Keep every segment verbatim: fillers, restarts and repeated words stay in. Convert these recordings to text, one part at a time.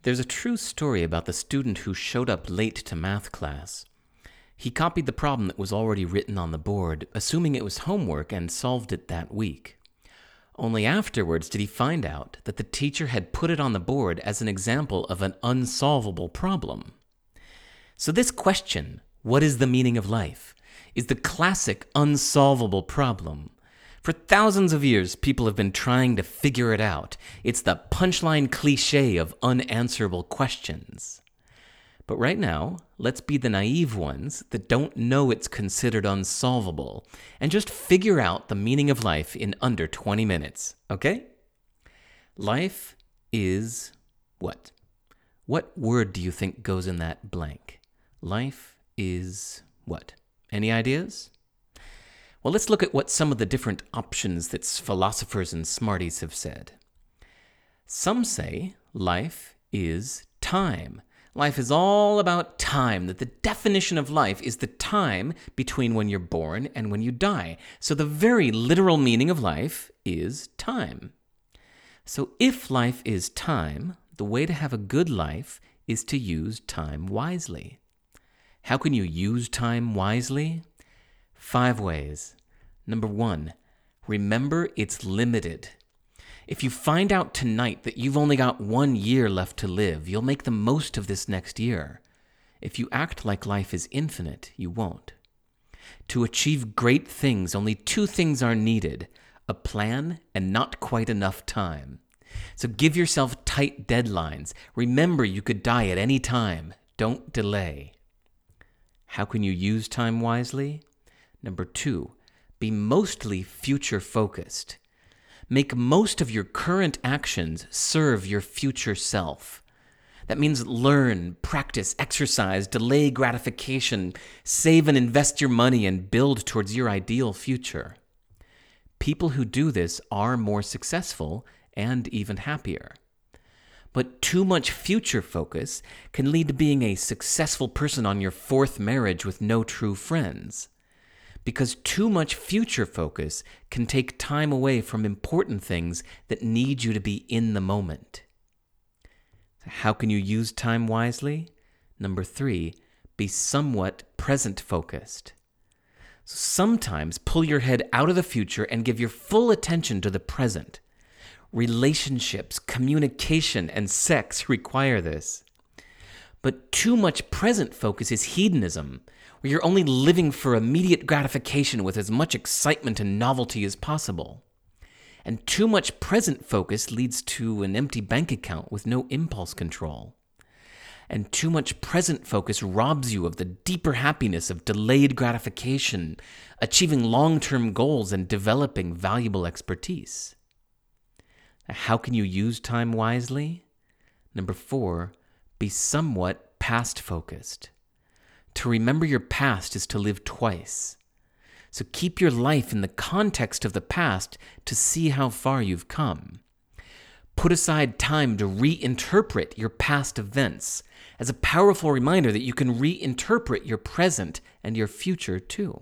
There's a true story about the student who showed up late to math class. He copied the problem that was already written on the board, assuming it was homework, and solved it that week. Only afterwards did he find out that the teacher had put it on the board as an example of an unsolvable problem. So this question, what is the meaning of life, is the classic unsolvable problem. For thousands of years, people have been trying to figure it out. It's the punchline cliché of unanswerable questions. But right now, let's be the naive ones that don't know it's considered unsolvable and just figure out the meaning of life in under twenty minutes, okay? Life is what? What word do you think goes in that blank? Life is what? Any ideas? Well, let's look at what some of the different options that philosophers and smarties have said. Some say life is time. Life is all about time, that the definition of life is the time between when you're born and when you die. So the very literal meaning of life is time. So if life is time, the way to have a good life is to use time wisely. How can you use time wisely? Five ways. Number one, remember it's limited. If you find out tonight that you've only got one year left to live, you'll make the most of this next year. If you act like life is infinite, you won't. To achieve great things, only two things are needed: a plan and not quite enough time. So give yourself tight deadlines. Remember you could die at any time. Don't delay. How can you use time wisely? Number two, be mostly future-focused. Make most of your current actions serve your future self. That means learn, practice, exercise, delay gratification, save and invest your money, and build towards your ideal future. People who do this are more successful and even happier. But too much future focus can lead to being a successful person on your fourth marriage with no true friends. Because too much future focus can take time away from important things that need you to be in the moment. How can you use time wisely? Number three, be somewhat present-focused. So sometimes pull your head out of the future and give your full attention to the present. Relationships, communication, and sex require this. But too much present focus is hedonism, where you're only living for immediate gratification with as much excitement and novelty as possible. And too much present focus leads to an empty bank account with no impulse control. And too much present focus robs you of the deeper happiness of delayed gratification, achieving long-term goals, and developing valuable expertise. How can you use time wisely? Number four, be somewhat past-focused. To remember your past is to live twice. So keep your life in the context of the past to see how far you've come. Put aside time to reinterpret your past events as a powerful reminder that you can reinterpret your present and your future too.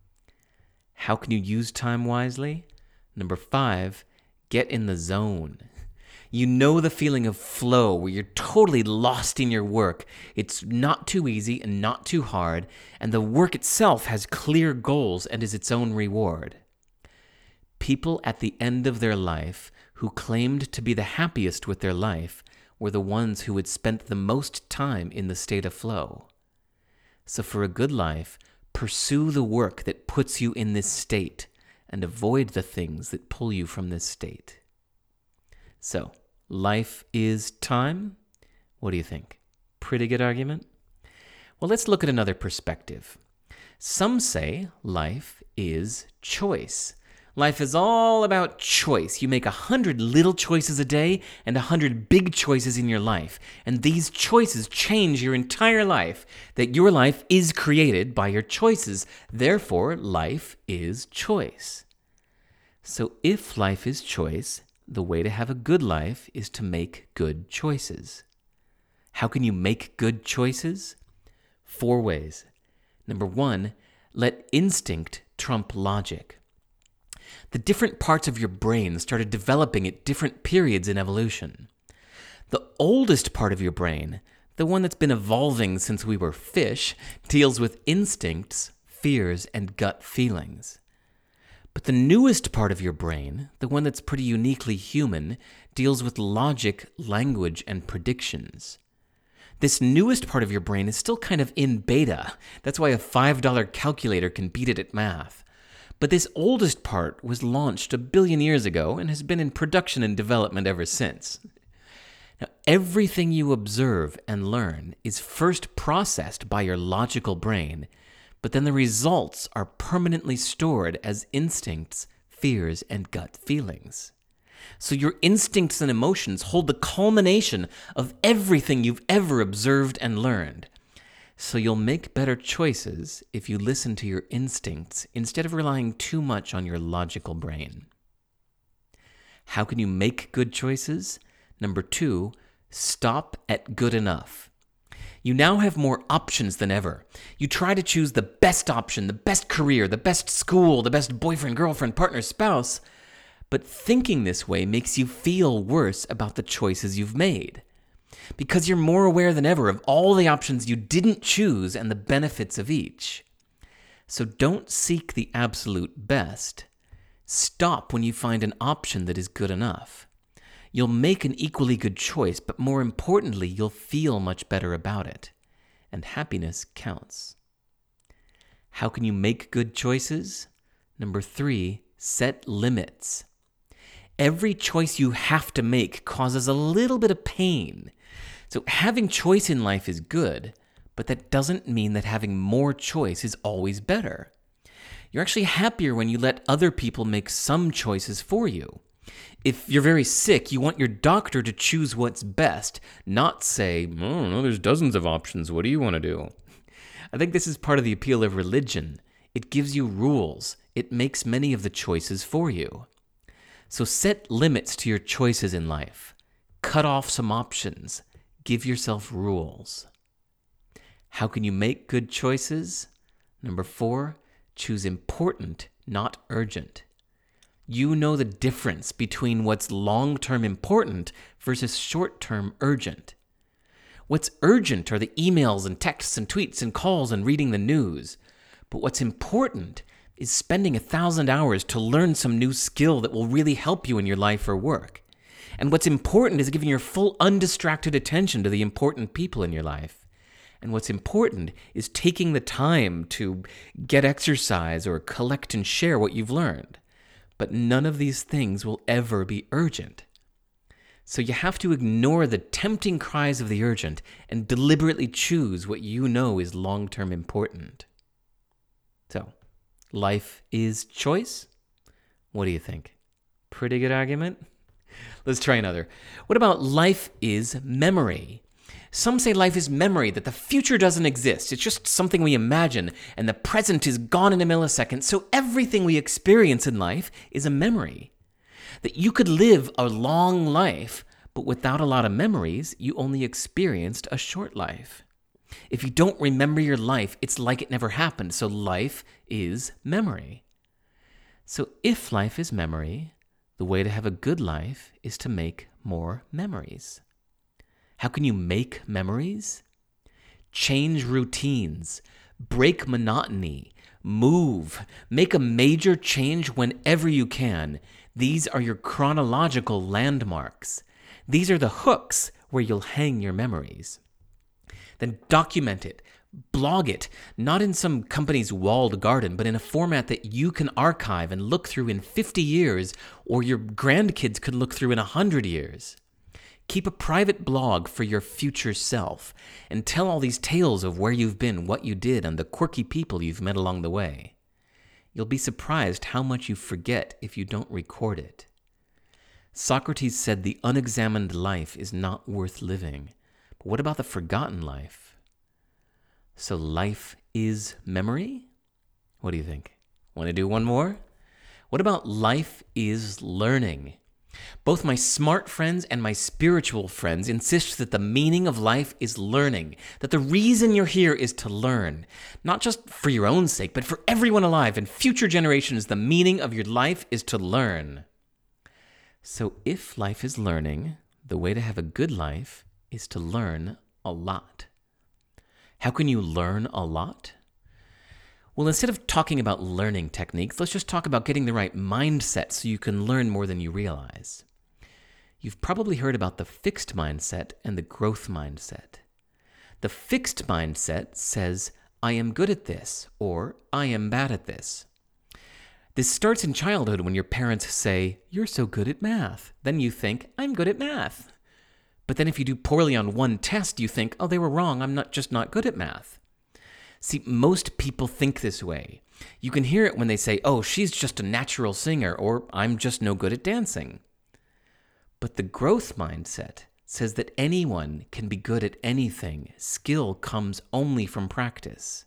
How can you use time wisely? Number five, get in the zone. You know the feeling of flow where you're totally lost in your work. It's not too easy and not too hard, and the work itself has clear goals and is its own reward. People at the end of their life who claimed to be the happiest with their life were the ones who had spent the most time in the state of flow. So for a good life, pursue the work that puts you in this state and avoid the things that pull you from this state. So, life is time? What do you think? Pretty good argument? Well, let's look at another perspective. Some say life is choice. Life is all about choice. You make a hundred little choices a day and a hundred big choices in your life. And these choices change your entire life. That your life is created by your choices. Therefore, life is choice. So if life is choice, the way to have a good life is to make good choices. How can you make good choices? Four ways. Number one, let instinct trump logic. The different parts of your brain started developing at different periods in evolution. The oldest part of your brain, the one that's been evolving since we were fish, deals with instincts, fears, and gut feelings. But the newest part of your brain, the one that's pretty uniquely human, deals with logic, language, and predictions. This newest part of your brain is still kind of in beta. That's why a five dollar calculator can beat it at math. But this oldest part was launched a billion years ago and has been in production and development ever since. Now, everything you observe and learn is first processed by your logical brain, but then the results are permanently stored as instincts, fears, and gut feelings. So your instincts and emotions hold the culmination of everything you've ever observed and learned. So you'll make better choices if you listen to your instincts instead of relying too much on your logical brain. How can you make good choices? Number two, stop at good enough. You now have more options than ever. You try to choose the best option, the best career, the best school, the best boyfriend, girlfriend, partner, spouse, but thinking this way makes you feel worse about the choices you've made, because you're more aware than ever of all the options you didn't choose and the benefits of each. So don't seek the absolute best. Stop when you find an option that is good enough. You'll make an equally good choice, but more importantly, you'll feel much better about it. And happiness counts. How can you make good choices? Number three, set limits. Every choice you have to make causes a little bit of pain. So having choice in life is good, but that doesn't mean that having more choice is always better. You're actually happier when you let other people make some choices for you. If you're very sick, you want your doctor to choose what's best, not say, oh, no, there's dozens of options. What do you want to do? I think this is part of the appeal of religion. It gives you rules. It makes many of the choices for you. So set limits to your choices in life. Cut off some options. Give yourself rules. How can you make good choices? Number four, choose important, not urgent. You know the difference between what's long-term important versus short-term urgent. What's urgent are the emails and texts and tweets and calls and reading the news. But what's important is spending a thousand hours to learn some new skill that will really help you in your life or work. And what's important is giving your full undistracted attention to the important people in your life. And what's important is taking the time to get exercise or collect and share what you've learned. But none of these things will ever be urgent. So you have to ignore the tempting cries of the urgent and deliberately choose what you know is long-term important. So, life is choice? What do you think? Pretty good argument? Let's try another. What about life is memory? Some say life is memory, that the future doesn't exist. It's just something we imagine, and the present is gone in a millisecond, so everything we experience in life is a memory. That you could live a long life, but without a lot of memories, you only experienced a short life. If you don't remember your life, it's like it never happened, so life is memory. So if life is memory, the way to have a good life is to make more memories. How can you make memories? Change routines, break monotony, move, make a major change whenever you can. These are your chronological landmarks. These are the hooks where you'll hang your memories. Then document it, blog it, not in some company's walled garden, but in a format that you can archive and look through in fifty years, or your grandkids could look through in one hundred years. Keep a private blog for your future self, and tell all these tales of where you've been, what you did, and the quirky people you've met along the way. You'll be surprised how much you forget if you don't record it. Socrates said the unexamined life is not worth living. But what about the forgotten life? So life is memory? What do you think? Want to do one more? What about life is learning? Both my smart friends and my spiritual friends insist that the meaning of life is learning, that the reason you're here is to learn, not just for your own sake, but for everyone alive and future generations. The meaning of your life is to learn. So if life is learning, the way to have a good life is to learn a lot. How can you learn a lot? Well, instead of talking about learning techniques, let's just talk about getting the right mindset so you can learn more than you realize. You've probably heard about the fixed mindset and the growth mindset. The fixed mindset says, I am good at this, or I am bad at this. This starts in childhood when your parents say, you're so good at math. Then you think, I'm good at math. But then if you do poorly on one test, you think, oh, they were wrong, I'm not just not good at math. See, most people think this way. You can hear it when they say, oh, she's just a natural singer, or I'm just no good at dancing. But the growth mindset says that anyone can be good at anything. Skill comes only from practice.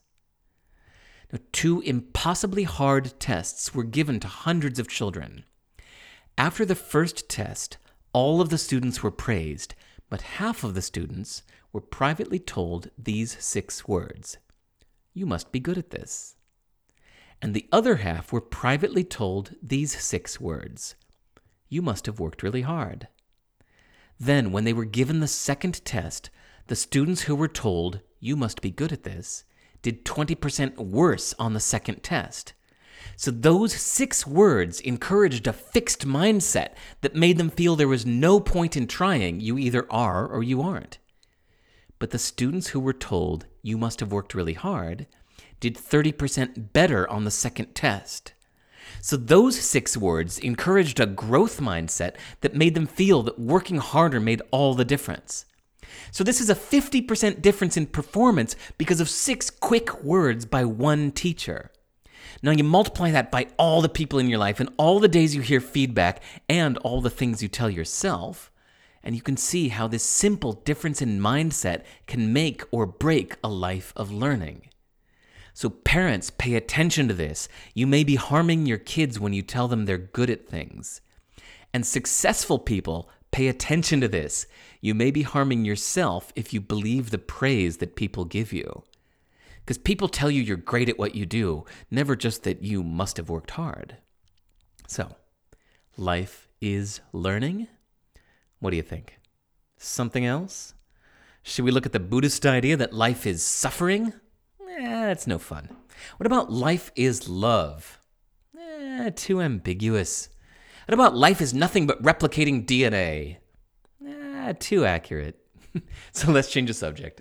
Now, two impossibly hard tests were given to hundreds of children. After the first test, all of the students were praised, but half of the students were privately told these six words. You must be good at this. And the other half were privately told these six words. You must have worked really hard. Then, when they were given the second test, the students who were told, you must be good at this, did twenty percent worse on the second test. So those six words encouraged a fixed mindset that made them feel there was no point in trying. You either are or you aren't. But the students who were told, you must have worked really hard, did thirty percent better on the second test. So those six words encouraged a growth mindset that made them feel that working harder made all the difference. So this is a fifty percent difference in performance because of six quick words by one teacher. Now you multiply that by all the people in your life and all the days you hear feedback and all the things you tell yourself, and you can see how this simple difference in mindset can make or break a life of learning. So parents, pay attention to this. You may be harming your kids when you tell them they're good at things. And successful people, pay attention to this. You may be harming yourself if you believe the praise that people give you. Because people tell you you're great at what you do, never just that you must have worked hard. So, life is learning? What do you think? Something else? Should we look at the Buddhist idea that life is suffering? Eh, that's no fun. What about life is love? Eh, too ambiguous. What about life is nothing but replicating D N A? Eh, too accurate. So let's change the subject.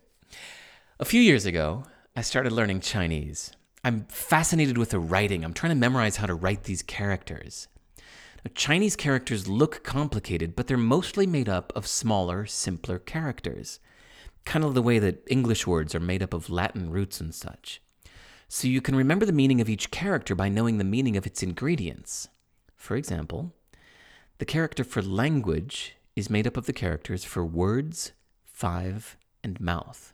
A few years ago, I started learning Chinese. I'm fascinated with the writing. I'm trying to memorize how to write these characters. Now, Chinese characters look complicated, but they're mostly made up of smaller, simpler characters. Kind of the way that English words are made up of Latin roots and such. So you can remember the meaning of each character by knowing the meaning of its ingredients. For example, the character for language is made up of the characters for words, five, and mouth.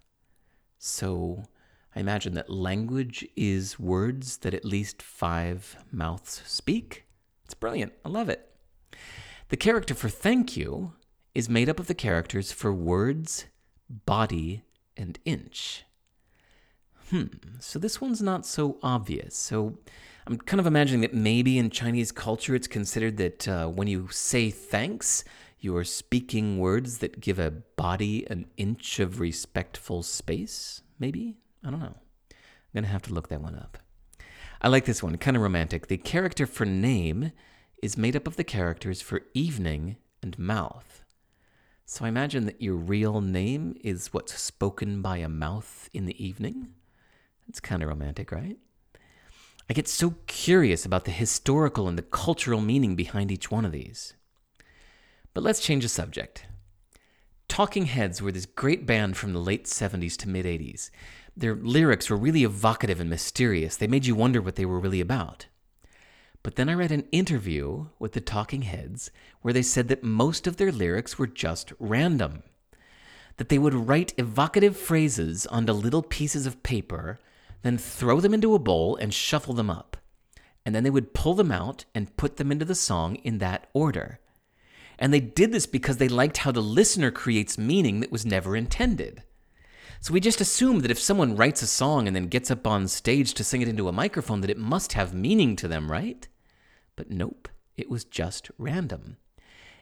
So I imagine that language is words that at least five mouths speak. It's brilliant. I love it. The character for thank you is made up of the characters for words, body, and inch. Hmm, so this one's not so obvious. So I'm kind of imagining that maybe in Chinese culture it's considered that uh, when you say thanks, you're speaking words that give a body an inch of respectful space, maybe? I don't know. I'm going to have to look that one up. I like this one, kind of romantic. The character for name is made up of the characters for evening and mouth. So I imagine that your real name is what's spoken by a mouth in the evening. That's kind of romantic, right? I get so curious about the historical and the cultural meaning behind each one of these. But let's change the subject. Talking Heads were this great band from the late seventies to mid-eighties. Their lyrics were really evocative and mysterious. They made you wonder what they were really about. But then I read an interview with the Talking Heads where they said that most of their lyrics were just random. That they would write evocative phrases onto little pieces of paper, then throw them into a bowl and shuffle them up. And then they would pull them out and put them into the song in that order. And they did this because they liked how the listener creates meaning that was never intended. So we just assume that if someone writes a song and then gets up on stage to sing it into a microphone, that it must have meaning to them, right? But nope, it was just random.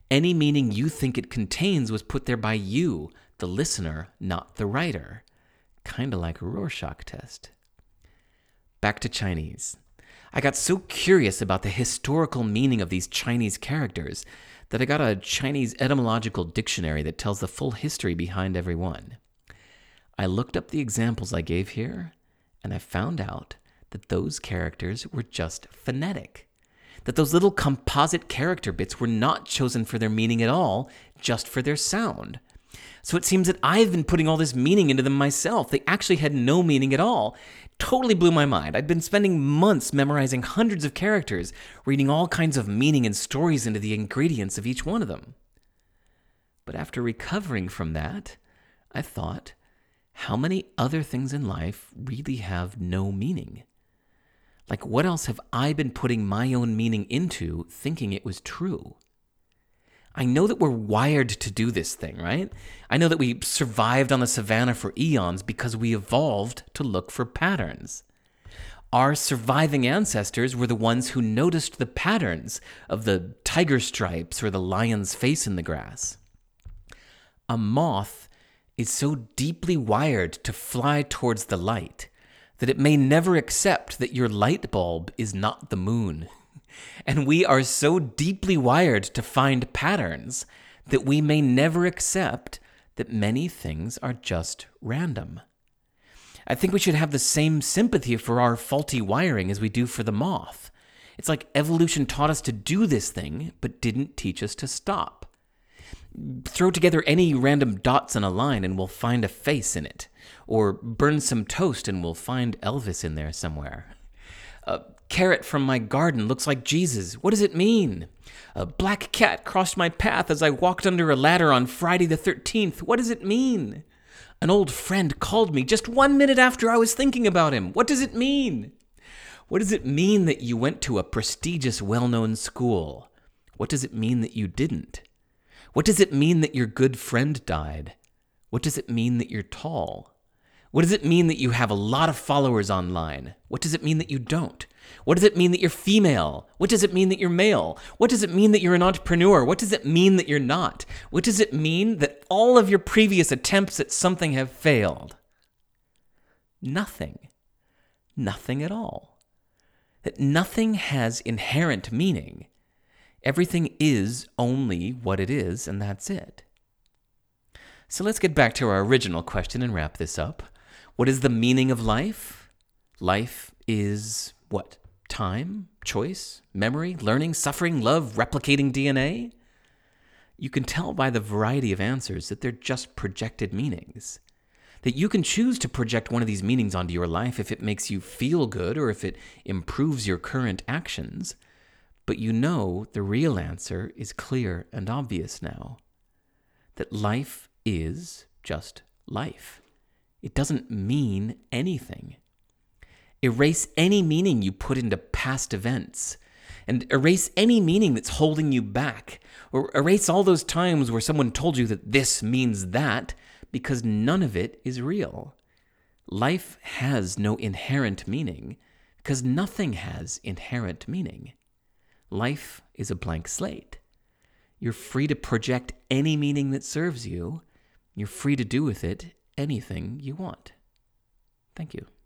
Any meaning you think it contains was put there by you, the listener, not the writer. Kind of like a Rorschach test. Back to Chinese. I got so curious about the historical meaning of these Chinese characters that I got a Chinese etymological dictionary that tells the full history behind every one. I looked up the examples I gave here, and I found out that those characters were just phonetic. That those little composite character bits were not chosen for their meaning at all, just for their sound. So it seems that I've been putting all this meaning into them myself. They actually had no meaning at all. Totally blew my mind. I'd been spending months memorizing hundreds of characters, reading all kinds of meaning and stories into the ingredients of each one of them. But after recovering from that, I thought, how many other things in life really have no meaning? Like, what else have I been putting my own meaning into, thinking it was true? I know that we're wired to do this thing, right? I know that we survived on the savannah for eons because we evolved to look for patterns. Our surviving ancestors were the ones who noticed the patterns of the tiger stripes or the lion's face in the grass. A moth is so deeply wired to fly towards the light that it may never accept that your light bulb is not the moon. And we are so deeply wired to find patterns that we may never accept that many things are just random. I think we should have the same sympathy for our faulty wiring as we do for the moth. It's like evolution taught us to do this thing, but didn't teach us to stop. Throw together any random dots on a line and we'll find a face in it. Or burn some toast and we'll find Elvis in there somewhere. A carrot from my garden looks like Jesus. What does it mean? A black cat crossed my path as I walked under a ladder on Friday the thirteenth. What does it mean? An old friend called me just one minute after I was thinking about him. What does it mean? What does it mean that you went to a prestigious, well-known school? What does it mean that you didn't? What does it mean that your good friend died? What does it mean that you're tall? What does it mean that you have a lot of followers online? What does it mean that you don't? What does it mean that you're female? What does it mean that you're male? What does it mean that you're an entrepreneur? What does it mean that you're not? What does it mean that all of your previous attempts at something have failed? Nothing. Nothing at all. That nothing has inherent meaning. Everything is only what it is, and that's it. So let's get back to our original question and wrap this up. What is the meaning of life? Life is what? Time, choice, memory, learning, suffering, love, replicating D N A? You can tell by the variety of answers that they're just projected meanings. That you can choose to project one of these meanings onto your life if it makes you feel good or if it improves your current actions. But you know the real answer is clear and obvious now. That life is just life. It doesn't mean anything. Erase any meaning you put into past events, and erase any meaning that's holding you back, or erase all those times where someone told you that this means that, because none of it is real. Life has no inherent meaning, because nothing has inherent meaning. Life is a blank slate. You're free to project any meaning that serves you. You're free to do with it anything you want. Thank you.